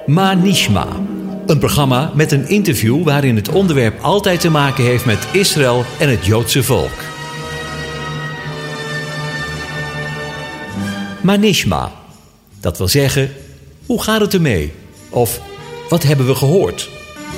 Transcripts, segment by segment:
Ma-Nishma, een programma met een interview waarin het onderwerp altijd te maken heeft met Israël en het Joodse volk. Ma-Nishma, dat wil zeggen, hoe gaat het ermee? Of wat hebben we gehoord?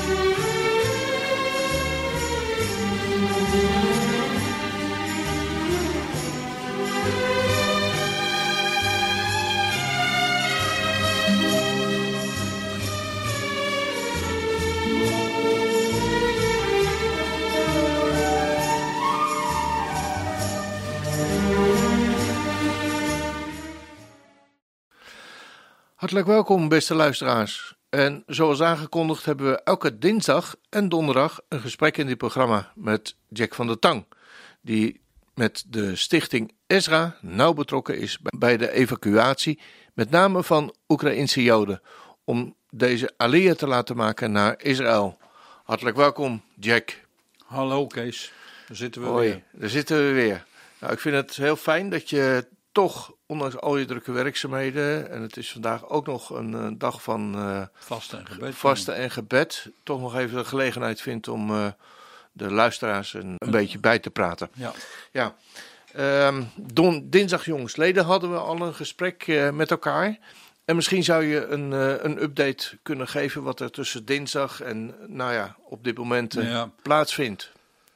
Hartelijk welkom, beste luisteraars. En zoals aangekondigd hebben we elke dinsdag en donderdag een gesprek in dit programma met Jack van der Tang, die met de stichting Ezra nauw betrokken is bij de evacuatie, met name van Oekraïnse Joden, om deze aliyah te laten maken naar Israël. Hartelijk welkom, Jack. Hallo Kees, daar zitten we weer. Daar zitten we weer. Nou, ik vind het heel fijn dat je toch, ondanks al je drukke werkzaamheden, en het is vandaag ook nog een dag van vasten en gebed, toch nog even de gelegenheid vindt om de luisteraars een beetje bij te praten. Ja. Dinsdag jongsleden hadden we al een gesprek met elkaar. En misschien zou je een update kunnen geven wat er tussen dinsdag en op dit moment plaatsvindt.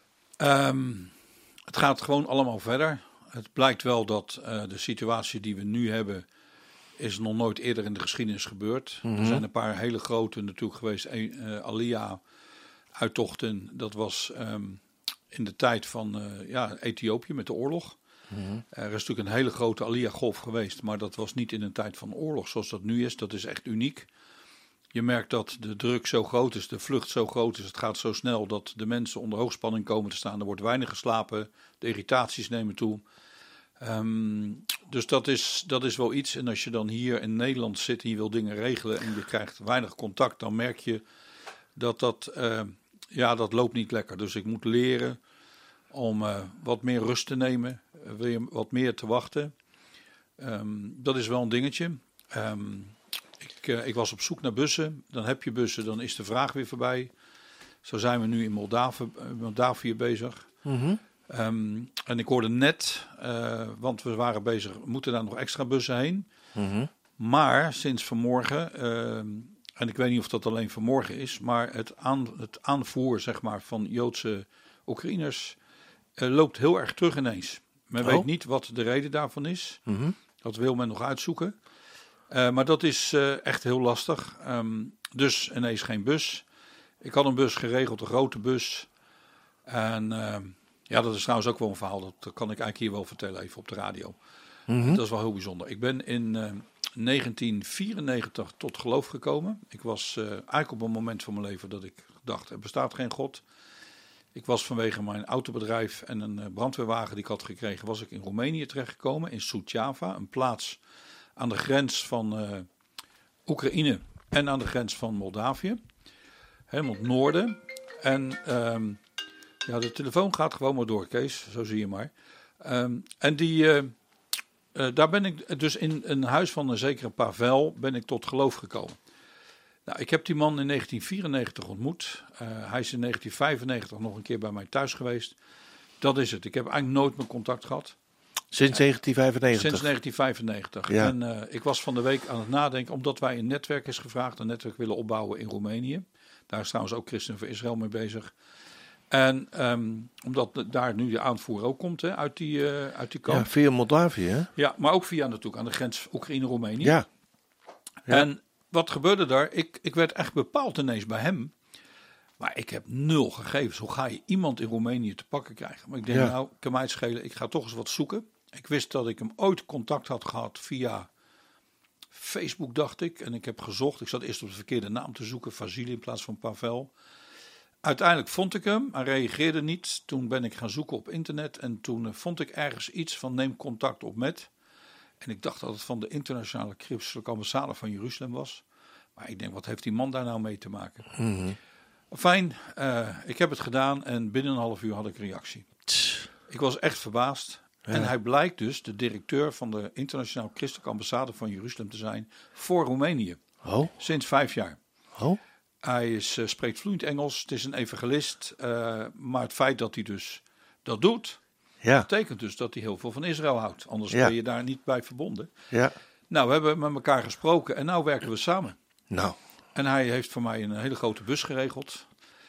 Het gaat gewoon allemaal verder. Het blijkt wel dat de situatie die we nu hebben, is nog nooit eerder in de geschiedenis gebeurd. Mm-hmm. Er zijn een paar hele grote natuurlijk geweest. Aliyah-uittochten, dat was in de tijd van Ethiopië met de oorlog. Mm-hmm. Er is natuurlijk een hele grote Aliyah-golf geweest, maar dat was niet in een tijd van oorlog zoals dat nu is. Dat is echt uniek. Je merkt dat de druk zo groot is, de vlucht zo groot is, het gaat zo snel dat de mensen onder hoogspanning komen te staan. Er wordt weinig geslapen, de irritaties nemen toe. Dus dat is wel iets. En als je dan hier in Nederland zit en je wil dingen regelen en je krijgt weinig contact, dan merk je dat loopt niet lekker. Dus ik moet leren om wat meer rust te nemen, weer wat meer te wachten. Dat is wel een dingetje. Ik was op zoek naar bussen. Dan heb je bussen, dan is de vraag weer voorbij. Zo zijn we nu in Moldavië bezig. Mm-hmm. En ik hoorde net, want we waren bezig, moeten daar nog extra bussen heen. Mm-hmm. Maar sinds vanmorgen, en ik weet niet of dat alleen vanmorgen is, maar het aanvoer zeg maar, van Joodse Oekraïners loopt heel erg terug ineens. Men weet niet wat de reden daarvan is. Mm-hmm. Dat wil men nog uitzoeken. Maar dat is echt heel lastig. Dus ineens geen bus. Ik had een bus geregeld, een grote bus. En dat is trouwens ook wel een verhaal. Dat kan ik eigenlijk hier wel vertellen, even op de radio. Mm-hmm. Dat is wel heel bijzonder. Ik ben in 1994 tot geloof gekomen. Ik was eigenlijk op een moment van mijn leven dat ik dacht, er bestaat geen God. Ik was vanwege mijn autobedrijf en een brandweerwagen die ik had gekregen, was ik in Roemenië terechtgekomen, in Suceava, een plaats aan de grens van Oekraïne en aan de grens van Moldavië. Helemaal het noorden. En de telefoon gaat gewoon maar door, Kees. Zo zie je maar. Daar ben ik dus in een huis van een zekere Pavel ben ik tot geloof gekomen. Nou, ik heb die man in 1994 ontmoet. Hij is in 1995 nog een keer bij mij thuis geweest. Dat is het. Ik heb eigenlijk nooit meer contact gehad. Sinds 1995? Sinds 1995. Ja. En ik was van de week aan het nadenken, omdat wij een netwerk is gevraagd, een netwerk willen opbouwen in Roemenië. Daar is trouwens ook Christen voor Israël mee bezig. En omdat daar nu de aanvoer ook komt uit die kamp. Ja, via Moldavië, hè? Ja, maar ook via natuurlijk aan de grens Oekraïne-Roemenië. Ja. En wat gebeurde daar? Ik werd echt bepaald ineens bij hem. Maar ik heb 0 gegevens. Hoe ga je iemand in Roemenië te pakken krijgen? Maar ik denk, kan mij het schelen. Ik ga toch eens wat zoeken. Ik wist dat ik hem ooit contact had gehad via Facebook, dacht ik. En ik heb gezocht. Ik zat eerst op de verkeerde naam te zoeken. Vasili in plaats van Pavel. Uiteindelijk vond ik hem. Hij reageerde niet. Toen ben ik gaan zoeken op internet. En toen vond ik ergens iets van neem contact op met. En ik dacht dat het van de internationale christelijke ambassade van Jeruzalem was. Maar ik denk, wat heeft die man daar nou mee te maken? Mm-hmm. Fijn, ik heb het gedaan en binnen een half uur had ik reactie. Ik was echt verbaasd. Ja. En hij blijkt dus de directeur van de internationaal christelijke ambassade van Jeruzalem te zijn voor Roemenië. Oh, Sinds 5 jaar. oh, Hij spreekt vloeiend Engels. Het is een evangelist. Maar het feit dat hij dus dat doet, ja, betekent dus dat hij heel veel van Israël houdt. Anders Ja. ben je daar niet bij verbonden. ja. Nou, we hebben met elkaar gesproken en nu werken we samen. Nou, En hij heeft voor mij een hele grote bus geregeld.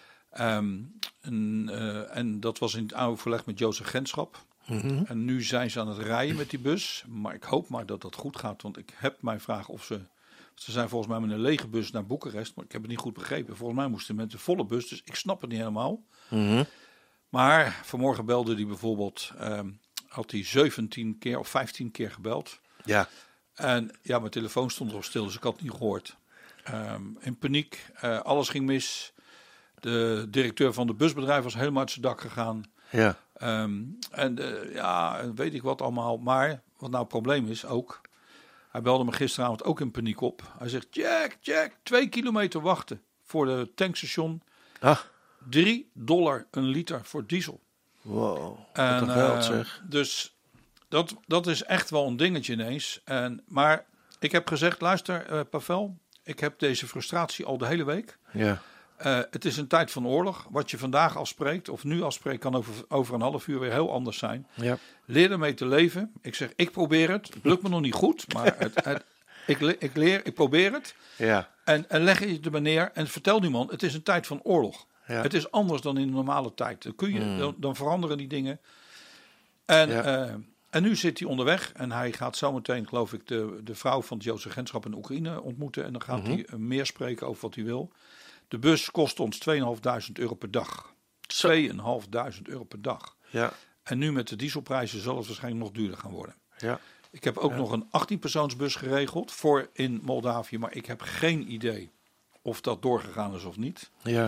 En dat was in het overleg met Jozef Genschap. En nu zijn ze aan het rijden met die bus. Maar ik hoop maar dat dat goed gaat. Want ik heb mij vragen of ze... Ze zijn volgens mij met een lege bus naar Boekarest. Maar ik heb het niet goed begrepen. Volgens mij moesten met een volle bus. Dus ik snap het niet helemaal. Maar vanmorgen belde hij bijvoorbeeld... had hij 17 keer of 15 keer gebeld. ja, En ja, mijn telefoon stond op stil. Dus ik had het niet gehoord. In paniek. Alles ging mis. De directeur van de busbedrijf was helemaal uit zijn dak gegaan. ja, Ja, weet ik wat allemaal. Maar wat nou het probleem is ook... Hij belde me gisteravond ook in paniek op. Hij zegt, Jack, 2 kilometer wachten voor de tankstation. ah, $3 een liter voor diesel. wow, wat En, een geld zeg. Dus dat is echt wel een dingetje ineens. Maar ik heb gezegd, luister Pavel, ik heb deze frustratie al de hele week. Ja, Het is een tijd van oorlog. Wat je vandaag afspreekt of nu afspreekt kan over een half uur weer heel anders zijn. ja, Leer ermee te leven. Ik zeg, ik probeer het. Het lukt me nog niet goed, maar ik probeer het. ja, En leg je de neer en vertel die man, het is een tijd van oorlog. Ja. Het is anders dan in de normale tijd. Dan veranderen die dingen. En, Ja. en nu zit hij onderweg en hij gaat zometeen, geloof ik, de vrouw van het Joodse agentschap in Oekraïne ontmoeten. En dan gaat hij meer spreken over wat hij wil. De bus kost ons €2.500 per dag. €2.500 per dag. ja, En nu met de dieselprijzen zal het waarschijnlijk nog duurder gaan worden. ja. Ik heb ook nog een 18-persoonsbus geregeld voor in Moldavië, maar ik heb geen idee of dat doorgegaan is of niet. Ja,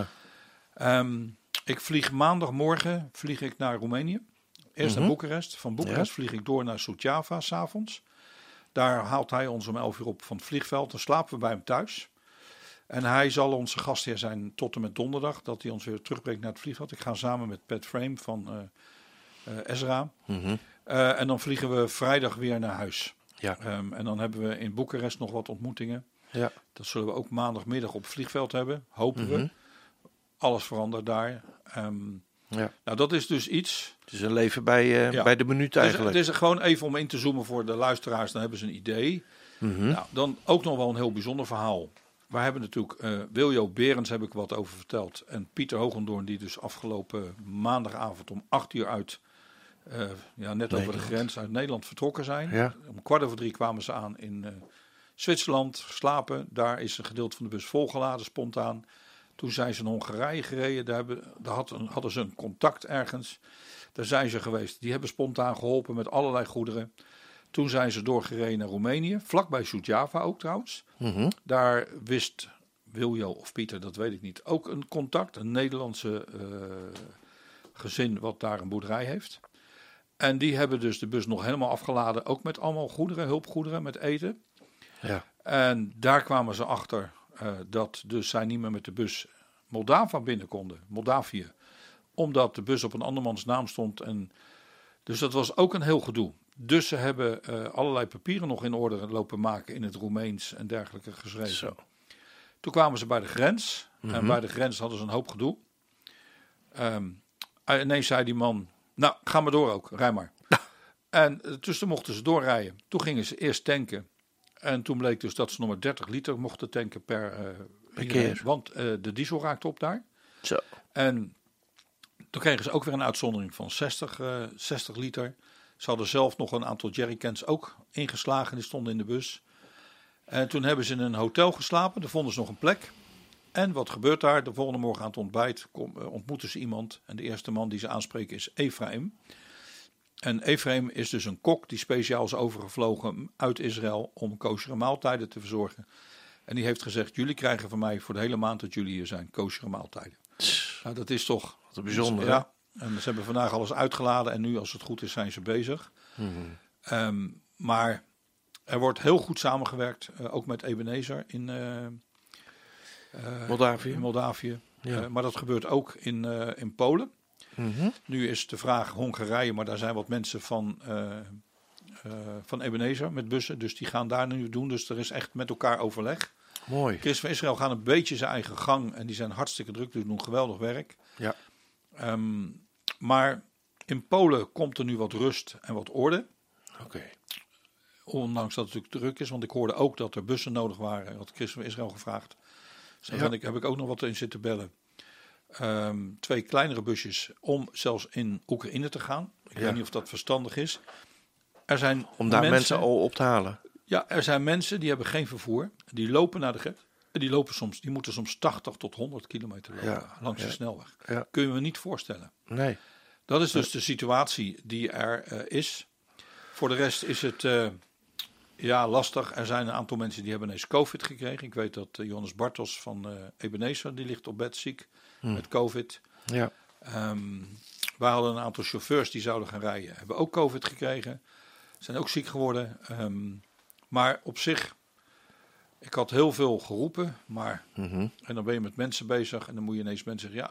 Ik vlieg maandagmorgen naar Roemenië. Eerst naar Boekarest. Van Boekarest vlieg ik door naar Suceava 's avonds. Daar haalt hij ons om 11 uur op van het vliegveld. Dan slapen we bij hem thuis. En hij zal onze gastheer zijn tot en met donderdag, dat hij ons weer terugbrengt naar het vliegveld. Ik ga samen met Pat Frame van Ezra. En dan vliegen we vrijdag weer naar huis. ja, En dan hebben we in Boekarest nog wat ontmoetingen. ja, Dat zullen we ook maandagmiddag op het vliegveld hebben, hopen we. Alles verandert daar. ja. Nou, dat is dus iets. het is een leven bij de minuut Dus eigenlijk. het is gewoon even om in te zoomen voor de luisteraars, dan hebben ze een idee. Nou, dan ook nog wel een heel bijzonder verhaal. We hebben natuurlijk Wiljo Berends, heb ik wat over verteld. En Pieter Hogendoorn, die dus afgelopen maandagavond om 8 uur uit, net over de grens uit Nederland vertrokken zijn. Ja. Om 2:15 kwamen ze aan in Zwitserland, geslapen. Daar is een gedeelte van de bus volgeladen, spontaan. Toen zijn ze naar Hongarije gereden. Daar hadden ze een contact ergens. Daar zijn ze geweest. Die hebben spontaan geholpen met allerlei goederen. Toen zijn ze doorgereden naar Roemenië. Vlakbij Suceava ook trouwens. Daar wist Wiljo of Pieter, dat weet ik niet, ook een contact. Een Nederlandse gezin wat daar een boerderij heeft. En die hebben dus de bus nog helemaal afgeladen. Ook met allemaal goederen, hulpgoederen, met eten. Ja, En daar kwamen ze achter dat dus zij niet meer met de bus Moldavië. Omdat de bus op een andermans naam stond. Dus dat was ook een heel gedoe. Dus ze hebben allerlei papieren nog in orde lopen maken in het Roemeens en dergelijke geschreven. Zo. Toen kwamen ze bij de grens. En bij de grens hadden ze een hoop gedoe. Ineens zei die man, nou ga maar door ook, rij maar. En toen mochten ze doorrijden. Toen gingen ze eerst tanken. En toen bleek dus dat ze nog maar 30 liter mochten tanken per keer. Want de diesel raakte op daar. zo. En toen kregen ze ook weer een uitzondering van 60 liter. Ze hadden zelf nog een aantal jerrycans ook ingeslagen. Die stonden in de bus. En toen hebben ze in een hotel geslapen. Daar vonden ze nog een plek. En wat gebeurt daar? De volgende morgen aan het ontbijt ontmoeten ze iemand. En de eerste man die ze aanspreken is Ephraim. En Ephraim is dus een kok die speciaal is overgevlogen uit Israël om koshere maaltijden te verzorgen. En die heeft gezegd, jullie krijgen van mij voor de hele maand dat jullie hier zijn, koshere maaltijden. Nou, dat is toch Wat bijzonder, hè? Ja. En ze hebben vandaag alles uitgeladen en nu, als het goed is, zijn ze bezig. Maar er wordt heel goed samengewerkt, ook met Ebenezer in Moldavië. Ja. Maar dat gebeurt ook in Polen. Nu is de vraag Hongarije, maar daar zijn wat mensen van Ebenezer met bussen. Dus die gaan daar nu doen. Dus er is echt met elkaar overleg. Mooi. Christen van Israël gaan een beetje zijn eigen gang en die zijn hartstikke druk, dus doen geweldig werk. Ja. Maar in Polen komt er nu wat rust en wat orde. Oké. Ondanks dat het natuurlijk druk is, want ik hoorde ook dat er bussen nodig waren. Had Christen van Israël gevraagd. Dus daar heb ik ook nog wat in zitten bellen. 2 kleinere busjes om zelfs in Oekraïne te gaan. Ik weet niet of dat verstandig is. Er zijn om daar mensen al op te halen. Ja, er zijn mensen die hebben geen vervoer. Die lopen naar de grens. Die moeten soms 80 tot 100 kilometer lopen langs de snelweg. Ja. Kun je me niet voorstellen. Nee. Dat is dus de situatie die er is. Voor de rest is het lastig. Er zijn een aantal mensen die hebben ineens COVID gekregen. Ik weet dat Johannes Bartels van Ebenezer, die ligt op bed ziek met COVID. Ja. We hadden een aantal chauffeurs die zouden gaan rijden. Hebben ook COVID gekregen. Zijn ook ziek geworden. Maar op zich, ik had heel veel geroepen. Maar, en dan ben je met mensen bezig. En dan moet je ineens mensen zeggen,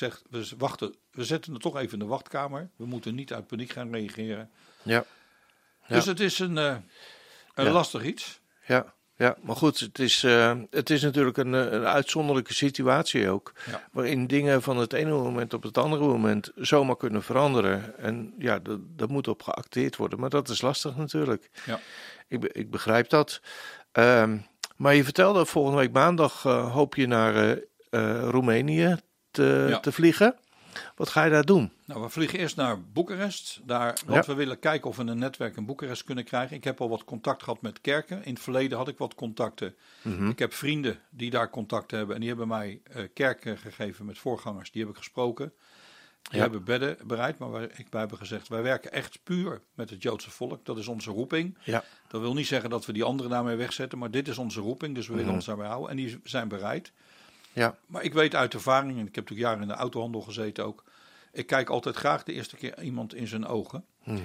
we zetten het toch even in de wachtkamer. We moeten niet uit paniek gaan reageren. Ja. Dus het is een lastig iets. Ja. Ja, maar goed, het is natuurlijk een uitzonderlijke situatie ook. Ja. Waarin dingen van het ene moment op het andere moment zomaar kunnen veranderen. En ja, dat moet op geacteerd worden. Maar dat is lastig natuurlijk. Ja. Ik begrijp dat. Maar je vertelde volgende week maandag hoop je naar Roemenië te vliegen. Wat ga je daar doen? Nou, we vliegen eerst naar Boekarest. We willen kijken of we een netwerk in Boekarest kunnen krijgen. Ik heb al wat contact gehad met kerken. In het verleden had ik wat contacten. Ik heb vrienden die daar contact hebben. En die hebben mij kerken gegeven met voorgangers. Die heb ik gesproken. Die hebben bedden bereid. Maar wij hebben gezegd, wij werken echt puur met het Joodse volk. Dat is onze roeping. Ja. Dat wil niet zeggen dat we die anderen daarmee wegzetten. Maar dit is onze roeping. Dus we willen ons daarbij houden. En die zijn bereid. Ja. Maar ik weet uit ervaring, en ik heb natuurlijk jaren in de autohandel gezeten ook. Ik kijk altijd graag de eerste keer iemand in zijn ogen.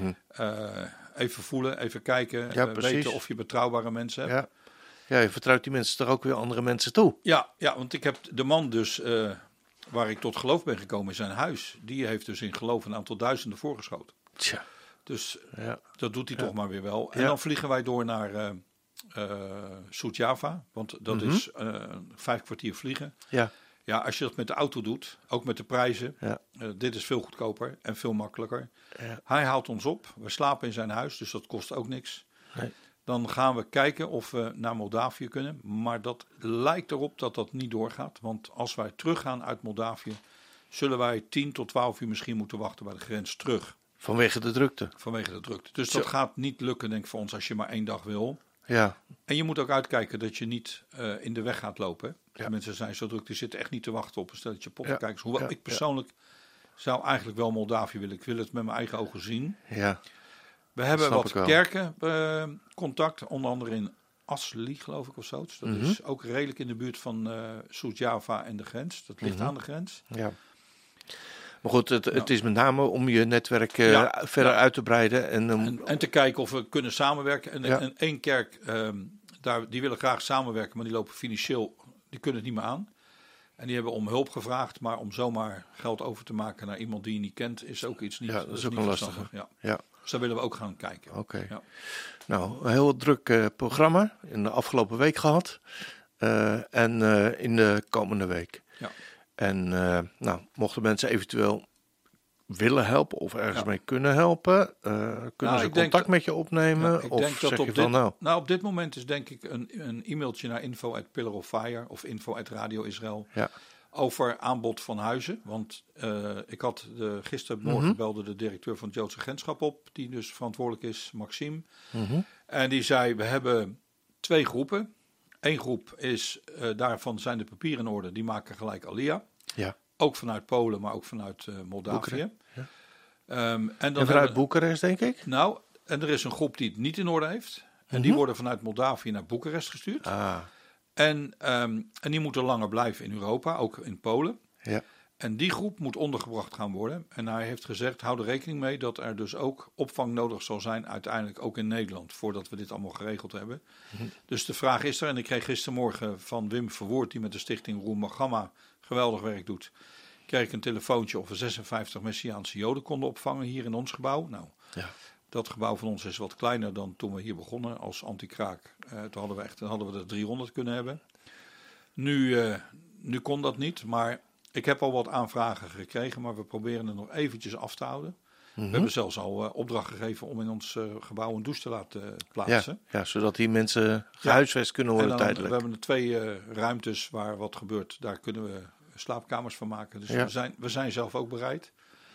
Even voelen, even kijken, weten of je betrouwbare mensen hebt. Ja. Ja, je vertrouwt die mensen toch ook weer andere mensen toe? Ja, want ik heb de man dus, waar ik tot geloof ben gekomen in zijn huis. Die heeft dus in geloof een aantal duizenden voorgeschoten. Tja. Dus dat doet hij toch maar weer wel. En dan vliegen wij door naar Suceava, want dat is 5 kwartier vliegen. Ja. Ja, als je dat met de auto doet, ook met de prijzen, dit is veel goedkoper en veel makkelijker. Ja. Hij haalt ons op, we slapen in zijn huis, dus dat kost ook niks. Nee. Dan gaan we kijken of we naar Moldavië kunnen, maar dat lijkt erop dat dat niet doorgaat. Want als wij teruggaan uit Moldavië, zullen wij 10 tot 12 uur misschien moeten wachten bij de grens terug. Vanwege de drukte? Vanwege de drukte. Dus dat gaat niet lukken, denk ik, voor ons als je maar 1 dag wil. Ja. En je moet ook uitkijken dat je niet in de weg gaat lopen. Ja. Mensen zijn zo druk, die zitten echt niet te wachten op een stelletje poppenkijkers. Hoewel ik persoonlijk zou eigenlijk wel Moldavië willen. Ik wil het met mijn eigen ogen zien. Ja. We hebben wat kerken contact, onder andere in Asli, geloof ik, of zo. Dus dat is ook redelijk in de buurt van Suceava en de grens. Dat ligt aan de grens. Ja. Maar goed, het is met name om je netwerk verder uit te breiden. En te kijken of we kunnen samenwerken. En één kerk, die willen graag samenwerken, maar die lopen financieel, die kunnen het niet meer aan. En die hebben om hulp gevraagd, maar om zomaar geld over te maken naar iemand die je niet kent, is ook iets niet. Ja, dat is ook een lastige. Ja. Dus daar willen we ook gaan kijken. Oké. Ja. Nou, een heel druk programma in de afgelopen week gehad. En in de komende week. Ja. En mochten mensen eventueel willen helpen of ergens mee kunnen helpen, kunnen ze contact met je opnemen? Ik denk dat op dit moment is denk ik een e-mailtje naar info@pillarofire of info@radio-israel over aanbod van huizen. Want ik had gistermorgen belde de directeur van het Joodse Agentschap op, die dus verantwoordelijk is, Maxime. En die zei, we hebben 2 groepen. 1 groep is, daarvan zijn de papieren in orde, die maken gelijk Aliyah. Ja. Ook vanuit Polen, maar ook vanuit Moldavië. Ja. En vanuit Boekarest, denk ik? Nou, en er is een groep die het niet in orde heeft. En die worden vanuit Moldavië naar Boekarest gestuurd. Ah. En die moeten langer blijven in Europa, ook in Polen. Ja. En die groep moet ondergebracht gaan worden. En hij heeft gezegd, hou er rekening mee dat er dus ook opvang nodig zal zijn, uiteindelijk ook in Nederland, voordat we dit allemaal geregeld hebben. Dus de vraag is er, en ik kreeg gistermorgen van Wim Verwoerd, die met de stichting Roem Magama geweldig werk doet, kreeg ik een telefoontje of we 56 Messiaanse Joden konden opvangen hier in ons gebouw. Nou, dat gebouw van ons is wat kleiner dan toen we hier begonnen als anti-kraak. Toen hadden we er 300 kunnen hebben. Nu kon dat niet, maar ik heb al wat aanvragen gekregen, maar we proberen het nog eventjes af te houden. We hebben zelfs al opdracht gegeven om in ons gebouw een douche te laten plaatsen. Ja, zodat die mensen gehuisvest kunnen worden tijdelijk. We hebben er 2 ruimtes waar wat gebeurt. Daar kunnen we slaapkamers van maken. Dus we zijn zelf ook bereid.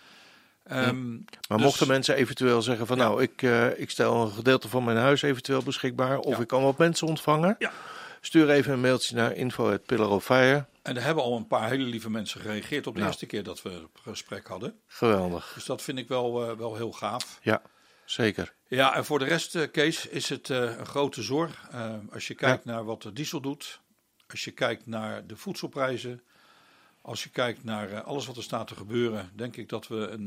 Maar mochten mensen eventueel zeggen van ik stel een gedeelte van mijn huis eventueel beschikbaar. Of ik kan wat mensen ontvangen. Ja. Stuur even een mailtje naar info@pillarofire. En er hebben al een paar hele lieve mensen gereageerd op de eerste keer dat we het gesprek hadden. Geweldig. Dus dat vind ik wel heel gaaf. Ja, zeker. Ja, en voor de rest, Kees, is het een grote zorg. Als je kijkt naar wat de diesel doet. Als je kijkt naar de voedselprijzen. Als je kijkt naar alles wat er staat te gebeuren. Denk ik dat we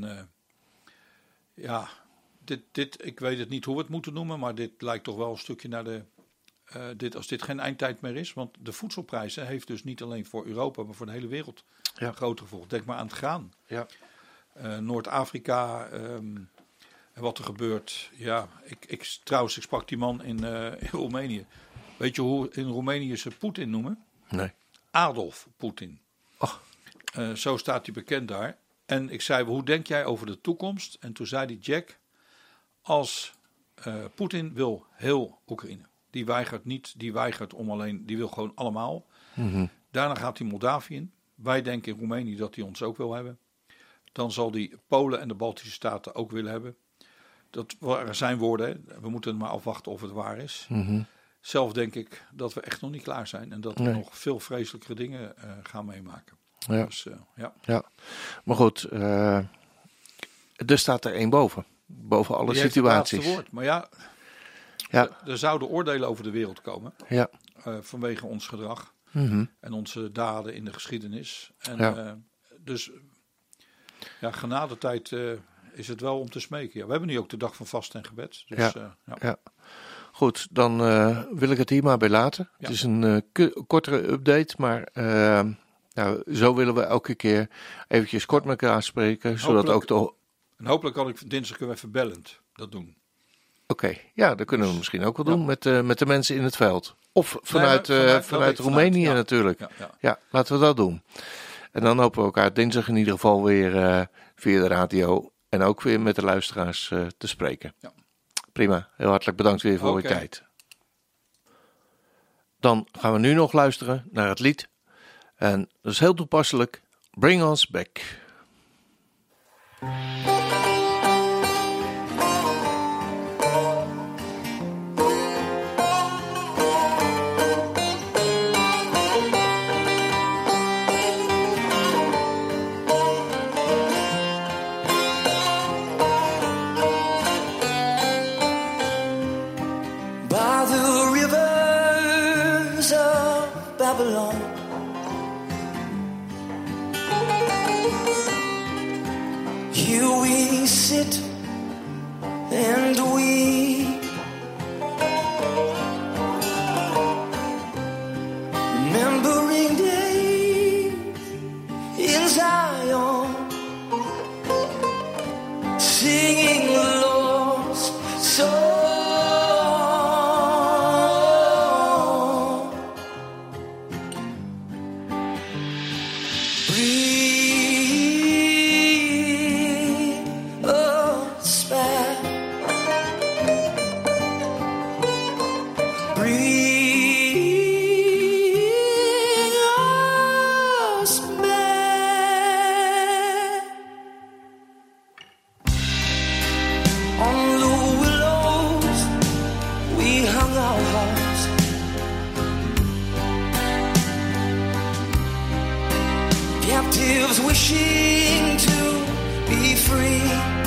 ik weet het niet hoe we het moeten noemen. Maar dit lijkt toch wel een stukje naar als dit geen eindtijd meer is. Want de voedselprijzen heeft dus niet alleen voor Europa, maar voor de hele wereld grote gevolgen. Denk maar aan het graan. Ja. Noord-Afrika en wat er gebeurt. Ja, ik sprak die man in Roemenië. Weet je hoe in Roemenië ze Poetin noemen? Nee. Adolf Poetin. Zo staat hij bekend daar. En ik zei, hoe denk jij over de toekomst? En toen zei hij, Jack, als Poetin wil heel Oekraïne. Die weigert niet, die wil gewoon allemaal. Mm-hmm. Daarna gaat hij Moldavië in. Wij denken in Roemenië dat hij ons ook wil hebben. Dan zal hij Polen en de Baltische Staten ook willen hebben. Dat waren zijn woorden. Hè. We moeten maar afwachten of het waar is. Mm-hmm. Zelf denk ik dat we echt nog niet klaar zijn. En dat we nog veel vreselijkere dingen gaan meemaken. Ja. Dus, maar goed, er staat er één boven. Boven alle situaties. Het laatste woord. Maar er zouden oordelen over de wereld komen. Ja. Vanwege ons gedrag. Mm-hmm. En onze daden in de geschiedenis. En dus genadetijd is het wel om te smeken. Ja, we hebben nu ook de dag van vast en gebed. Dus, Goed, dan wil ik het hier maar bij laten. Ja. Het is een kortere update, maar zo willen we elke keer eventjes kort met elkaar spreken. Zodat en hopelijk kan ik dinsdag even bellend dat doen. Oké, dat kunnen we misschien ook wel doen met de mensen in het veld. Of vanuit Roemenië natuurlijk. Ja, laten we dat doen. En dan hopen we elkaar dinsdag in ieder geval weer via de radio en ook weer met de luisteraars te spreken. Ja. Prima, heel hartelijk bedankt weer voor uw tijd. Dan gaan we nu nog luisteren naar het lied. En dat is heel toepasselijk. Bring Us Back. By the rivers of Babylon, here we sit and we remembering days in Zion, singing the Lord's song. Captives wishing to be free.